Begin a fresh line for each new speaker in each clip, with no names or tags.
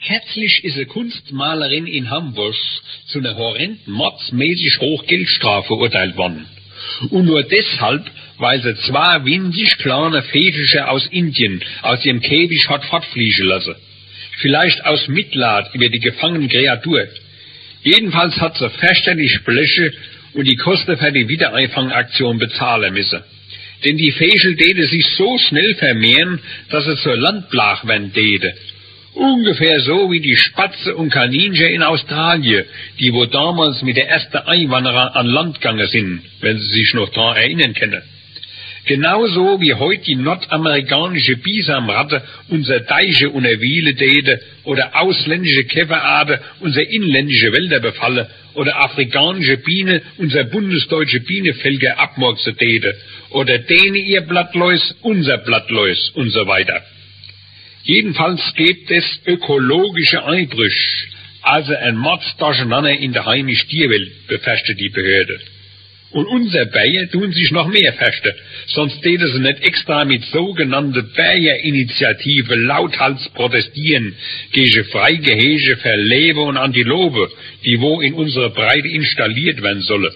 Kürzlich ist eine Kunstmalerin in Hamburg zu einer horrenden mordsmäßig hohen Geldstrafe verurteilt worden. Und nur deshalb, weil sie zwei winzig kleine Fetische aus Indien aus ihrem Käfig hat fortfliegen lassen. Vielleicht aus Mitleid über die gefangene Kreatur. Jedenfalls hat sie fürchterlich Bleche und die Kosten für die Wiedereinfangaktion bezahlen müssen. Denn die Fäschel täte sich so schnell vermehren, dass sie zur Landplage werden täte. Ungefähr so wie die Spatze und Kaninchen in Australien, die wo damals mit der ersten Einwanderer an Land gegangen sind, wenn Sie sich noch daran erinnern können. Genauso wie heute die nordamerikanische Bisamratte unser Deiche unterwiele täte oder ausländische Käferarten unser inländische Wälder befallen oder afrikanische Biene unser bundesdeutsche Bienenvölker abmurksen täte oder denen ihr Blattläus unser Blattläus und so weiter. Jedenfalls gibt es ökologische Einbrüche, also ein Mordsdurcheinander in der heimischen Tierwelt, befürchtet die Behörde. Und unser Bayer tun sich noch mehr fürchten, sonst täten sie nicht extra mit sogenannten Bayer-Initiative lauthals protestieren gegen Freigehege für Löwe und Antilope, die wo in unserer Breite installiert werden sollen.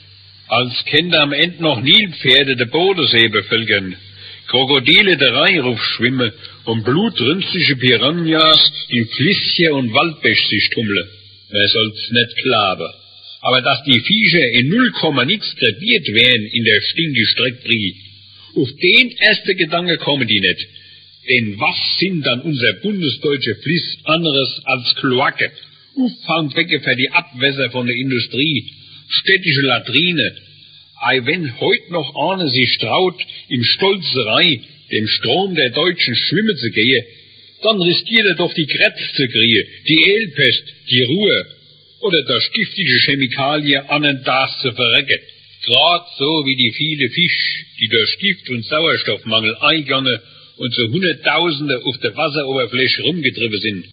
Als Kinder am Ende noch Nilpferde der Bodensee bevölkern, Krokodile der Rheinruf schwimmen und blutrünstige Piranhas in Flüsschen und Waldbäche sich tummeln. Wer soll's nicht glauben. Aber dass die Viecher in 0, nix krepiert werden in der stinke Streckbrie, auf den ersten Gedanke kommen die nicht. Denn was sind dann unser bundesdeutsche Flüsse anderes als Kloake, Auffangbecken für die Abwässer von der Industrie, städtische Latrine. Wenn heute noch einer sich traut, in Stolzerei dem Strom der Deutschen schwimmen zu gehen, dann riskiert er doch die Krebs zu kriegen, die Elpest, die Ruhe oder der giftige Chemikalie an und das zu verrecken. Gerade so wie die viele Fische, die durch Gift- und Sauerstoffmangel eingegangen und zu Hunderttausende auf der Wasseroberfläche rumgetrieben sind.